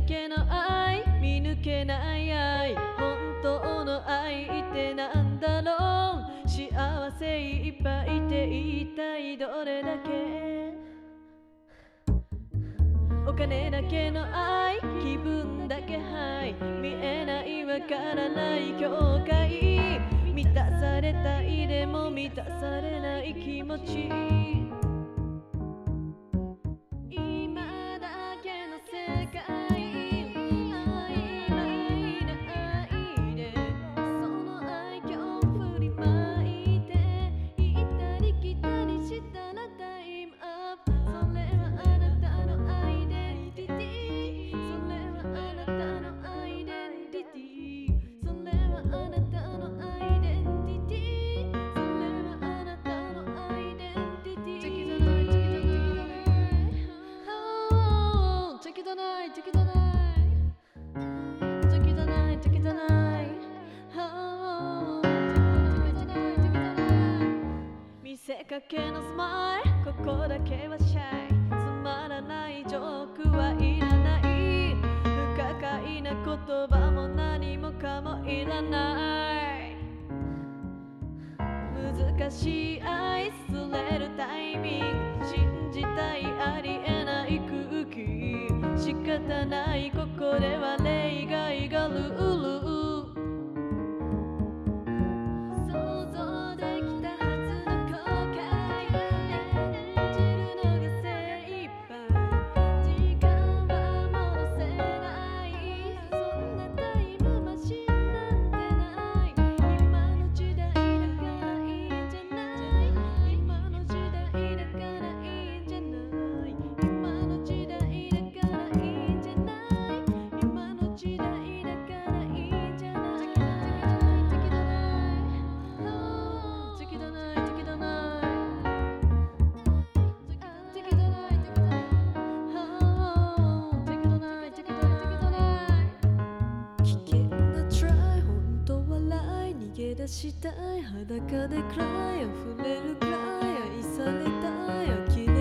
だけの愛、見抜けない愛、本当の愛ってなんだろう。幸せいっぱいって言いたい、どれだけ。お金だけの愛、気分だけハイ、見えないわからない境界、満たされたいでも満たされない気持ち、今だけの世界、曖昧な愛でその愛今日振りまいて、行ったり来たりしたらタイムアップ、それはあなたのアイデンティティ、それはあなたのアイデンティティ、それはあなたのアイデンティティ、それはあなたのアイデンティティ。チェキじゃない、チェキじゃない、チェキじゃない、チェキじゃない、チェキじゃない、チェキじゃない、見せかけのスマイル、ここだけはシャイ、つまらないジョークはいらない、不可解な言葉も何もかもいらない、難しい愛、すれるタイミング、信じたいありえない空気、仕方ないここでは例外がルール、想像できたはずの後悔、演じるのが精一杯、時間は戻せない、そんなタイムマシンなんてない、今の時代だからいいんじゃない、今の時代だからいいんじゃない、今の時代だからいいんじゃない、今の時代だからいいんじゃない、チェキだない、チェキだない、チェキだない、チェキだない、チェキだない、チェキだない、チェキだない、チェキだない、危険なトライ、本当笑い、逃げ出したい、裸で暗い、溢れるくらい愛されたい、